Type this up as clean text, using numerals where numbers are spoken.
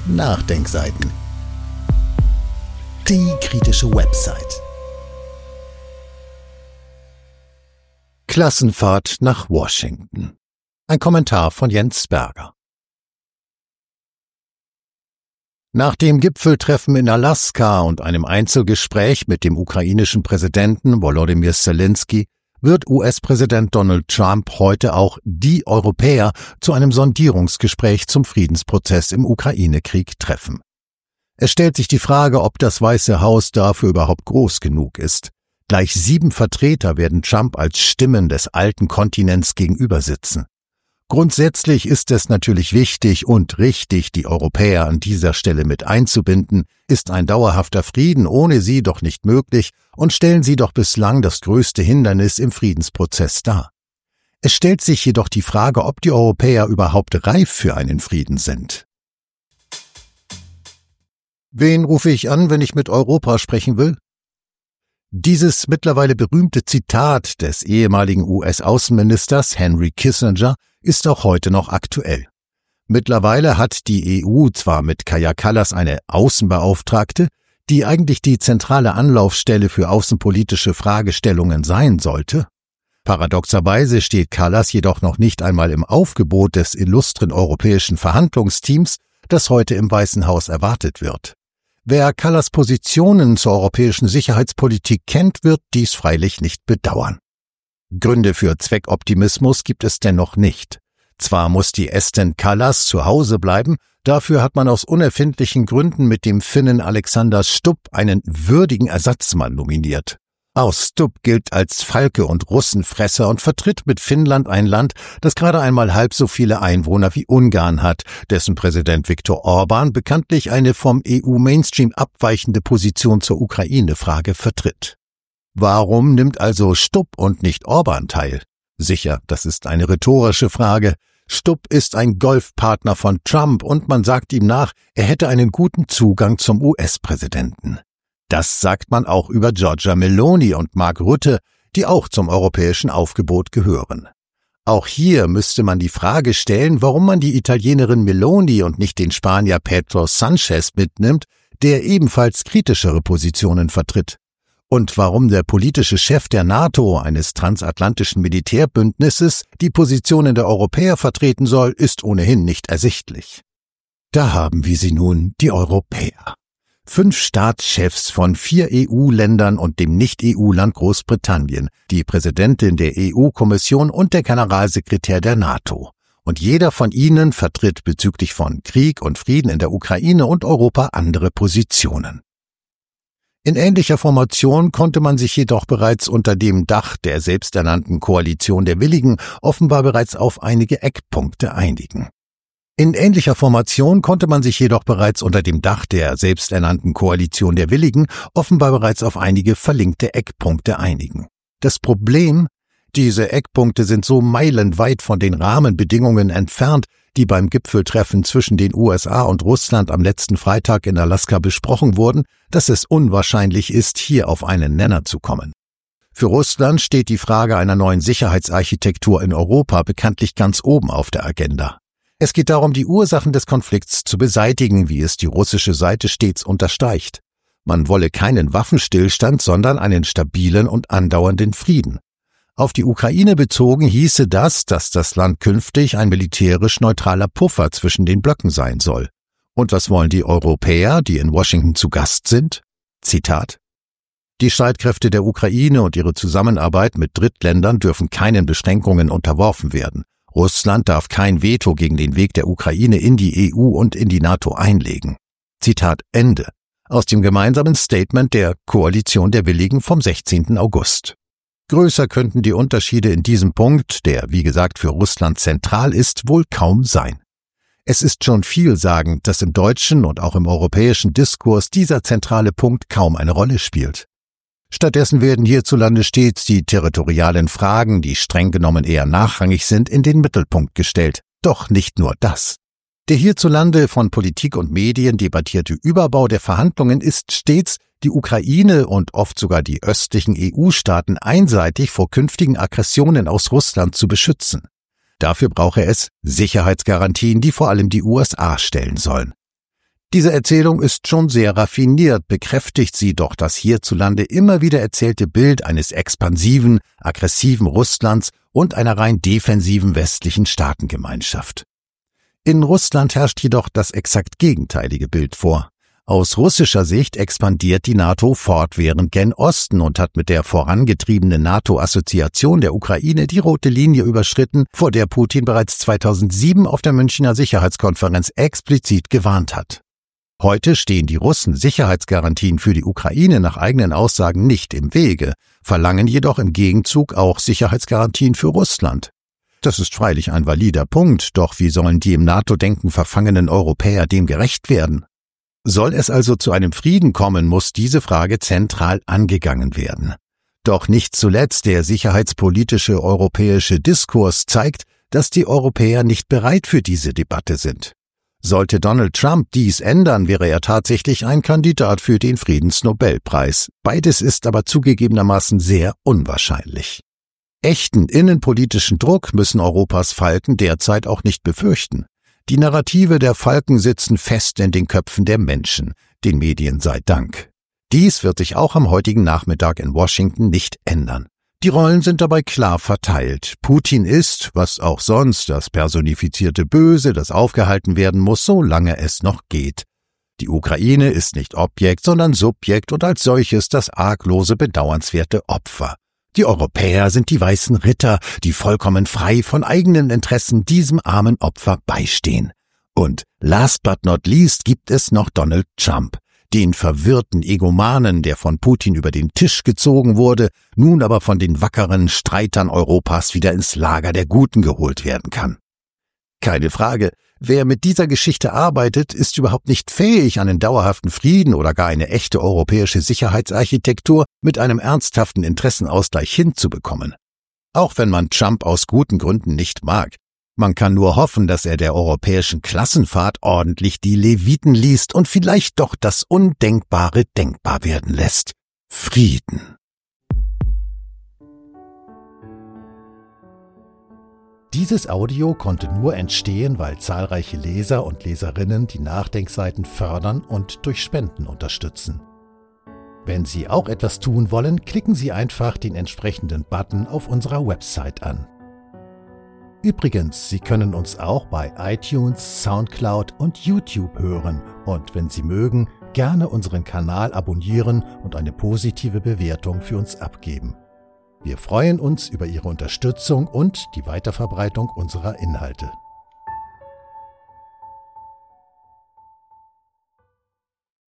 Nachdenkseiten. Die kritische Website. Klassenfahrt nach Washington. Ein Kommentar von Jens Berger. Nach dem Gipfeltreffen in Alaska und einem Einzelgespräch mit dem ukrainischen Präsidenten Volodymyr Zelensky wird US-Präsident Donald Trump heute auch die Europäer zu einem Sondierungsgespräch zum Friedensprozess im Ukraine-Krieg treffen. Es stellt sich die Frage, ob das Weiße Haus dafür überhaupt groß genug ist. Gleich 7 Vertreter werden Trump als Stimmen des alten Kontinents gegenüber sitzen. Grundsätzlich ist es natürlich wichtig und richtig, die Europäer an dieser Stelle mit einzubinden, ist ein dauerhafter Frieden ohne sie doch nicht möglich und stellen sie doch bislang das größte Hindernis im Friedensprozess dar. Es stellt sich jedoch die Frage, ob die Europäer überhaupt reif für einen Frieden sind. Wen rufe ich an, wenn ich mit Europa sprechen will? Dieses mittlerweile berühmte Zitat des ehemaligen US-Außenministers Henry Kissinger ist auch heute noch aktuell. Mittlerweile hat die EU zwar mit Kaja Kallas eine Außenbeauftragte, die eigentlich die zentrale Anlaufstelle für außenpolitische Fragestellungen sein sollte. Paradoxerweise steht Kallas jedoch noch nicht einmal im Aufgebot des illustren europäischen Verhandlungsteams, das heute im Weißen Haus erwartet wird. Wer Kallas Positionen zur europäischen Sicherheitspolitik kennt, wird dies freilich nicht bedauern. Gründe für Zweckoptimismus gibt es dennoch nicht. Zwar muss die Estin Kallas zu Hause bleiben, dafür hat man aus unerfindlichen Gründen mit dem Finnen Alexander Stubb einen würdigen Ersatzmann nominiert. Auch Stubb gilt als Falke und Russenfresser und vertritt mit Finnland ein Land, das gerade einmal halb so viele Einwohner wie Ungarn hat, dessen Präsident Viktor Orbán bekanntlich eine vom EU-Mainstream abweichende Position zur Ukraine-Frage vertritt. Warum nimmt also Stubb und nicht Orbán teil? Sicher, das ist eine rhetorische Frage. Stubb ist ein Golfpartner von Trump und man sagt ihm nach, er hätte einen guten Zugang zum US-Präsidenten. Das sagt man auch über Giorgia Meloni und Mark Rutte, die auch zum europäischen Aufgebot gehören. Auch hier müsste man die Frage stellen, warum man die Italienerin Meloni und nicht den Spanier Pedro Sánchez mitnimmt, der ebenfalls kritischere Positionen vertritt. Und warum der politische Chef der NATO, eines transatlantischen Militärbündnisses, die Positionen der Europäer vertreten soll, ist ohnehin nicht ersichtlich. Da haben wir sie nun, die Europäer. 5 Staatschefs von 4 EU-Ländern und dem Nicht-EU-Land Großbritannien, die Präsidentin der EU-Kommission und der Generalsekretär der NATO. Und jeder von ihnen vertritt bezüglich von Krieg und Frieden in der Ukraine und Europa andere Positionen. In ähnlicher Formation konnte man sich jedoch bereits unter dem Dach der selbsternannten Koalition der Willigen offenbar bereits auf einige Eckpunkte einigen. In ähnlicher Formation konnte man sich jedoch bereits unter dem Dach der selbsternannten Koalition der Willigen offenbar bereits auf einige verlinkte Eckpunkte einigen. Das Problem: diese Eckpunkte sind so meilenweit von den Rahmenbedingungen entfernt, die beim Gipfeltreffen zwischen den USA und Russland am letzten Freitag in Alaska besprochen wurden, dass es unwahrscheinlich ist, hier auf einen Nenner zu kommen. Für Russland steht die Frage einer neuen Sicherheitsarchitektur in Europa bekanntlich ganz oben auf der Agenda. Es geht darum, die Ursachen des Konflikts zu beseitigen, wie es die russische Seite stets unterstreicht. Man wolle keinen Waffenstillstand, sondern einen stabilen und andauernden Frieden. Auf die Ukraine bezogen hieße das, dass das Land künftig ein militärisch neutraler Puffer zwischen den Blöcken sein soll. Und was wollen die Europäer, die in Washington zu Gast sind? Zitat: Die Streitkräfte der Ukraine und ihre Zusammenarbeit mit Drittländern dürfen keinen Beschränkungen unterworfen werden. Russland darf kein Veto gegen den Weg der Ukraine in die EU und in die NATO einlegen. Zitat Ende. Aus dem gemeinsamen Statement der Koalition der Willigen vom 16. August. Größer könnten die Unterschiede in diesem Punkt, der wie gesagt für Russland zentral ist, wohl kaum sein. Es ist schon vielsagend, dass im deutschen und auch im europäischen Diskurs dieser zentrale Punkt kaum eine Rolle spielt. Stattdessen werden hierzulande stets die territorialen Fragen, die streng genommen eher nachrangig sind, in den Mittelpunkt gestellt. Doch nicht nur das. Der hierzulande von Politik und Medien debattierte Überbau der Verhandlungen ist stets, die Ukraine und oft sogar die östlichen EU-Staaten einseitig vor künftigen Aggressionen aus Russland zu beschützen. Dafür brauche es Sicherheitsgarantien, die vor allem die USA stellen sollen. Diese Erzählung ist schon sehr raffiniert, bekräftigt sie doch das hierzulande immer wieder erzählte Bild eines expansiven, aggressiven Russlands und einer rein defensiven westlichen Staatengemeinschaft. In Russland herrscht jedoch das exakt gegenteilige Bild vor. Aus russischer Sicht expandiert die NATO fortwährend gen Osten und hat mit der vorangetriebenen NATO-Assoziation der Ukraine die rote Linie überschritten, vor der Putin bereits 2007 auf der Münchner Sicherheitskonferenz explizit gewarnt hat. Heute stehen die Russen Sicherheitsgarantien für die Ukraine nach eigenen Aussagen nicht im Wege, verlangen jedoch im Gegenzug auch Sicherheitsgarantien für Russland. Das ist freilich ein valider Punkt, doch wie sollen die im NATO-Denken verfangenen Europäer dem gerecht werden? Soll es also zu einem Frieden kommen, muss diese Frage zentral angegangen werden. Doch nicht zuletzt der sicherheitspolitische europäische Diskurs zeigt, dass die Europäer nicht bereit für diese Debatte sind. Sollte Donald Trump dies ändern, wäre er tatsächlich ein Kandidat für den Friedensnobelpreis. Beides ist aber zugegebenermaßen sehr unwahrscheinlich. Echten innenpolitischen Druck müssen Europas Falken derzeit auch nicht befürchten. Die Narrative der Falken sitzen fest in den Köpfen der Menschen, den Medien sei Dank. Dies wird sich auch am heutigen Nachmittag in Washington nicht ändern. Die Rollen sind dabei klar verteilt. Putin ist, was auch sonst, das personifizierte Böse, das aufgehalten werden muss, solange es noch geht. Die Ukraine ist nicht Objekt, sondern Subjekt und als solches das arglose, bedauernswerte Opfer. Die Europäer sind die weißen Ritter, die vollkommen frei von eigenen Interessen diesem armen Opfer beistehen. Und last but not least gibt es noch Donald Trump, den verwirrten Egomanen, der von Putin über den Tisch gezogen wurde, nun aber von den wackeren Streitern Europas wieder ins Lager der Guten geholt werden kann. Keine Frage, wer mit dieser Geschichte arbeitet, ist überhaupt nicht fähig, einen dauerhaften Frieden oder gar eine echte europäische Sicherheitsarchitektur mit einem ernsthaften Interessenausgleich hinzubekommen. Auch wenn man Trump aus guten Gründen nicht mag. Man kann nur hoffen, dass er der europäischen Klassenfahrt ordentlich die Leviten liest und vielleicht doch das Undenkbare denkbar werden lässt. Frieden. Dieses Audio konnte nur entstehen, weil zahlreiche Leser und Leserinnen die Nachdenkseiten fördern und durch Spenden unterstützen. Wenn Sie auch etwas tun wollen, klicken Sie einfach den entsprechenden Button auf unserer Website an. Übrigens, Sie können uns auch bei iTunes, Soundcloud und YouTube hören und wenn Sie mögen, gerne unseren Kanal abonnieren und eine positive Bewertung für uns abgeben. Wir freuen uns über Ihre Unterstützung und die Weiterverbreitung unserer Inhalte.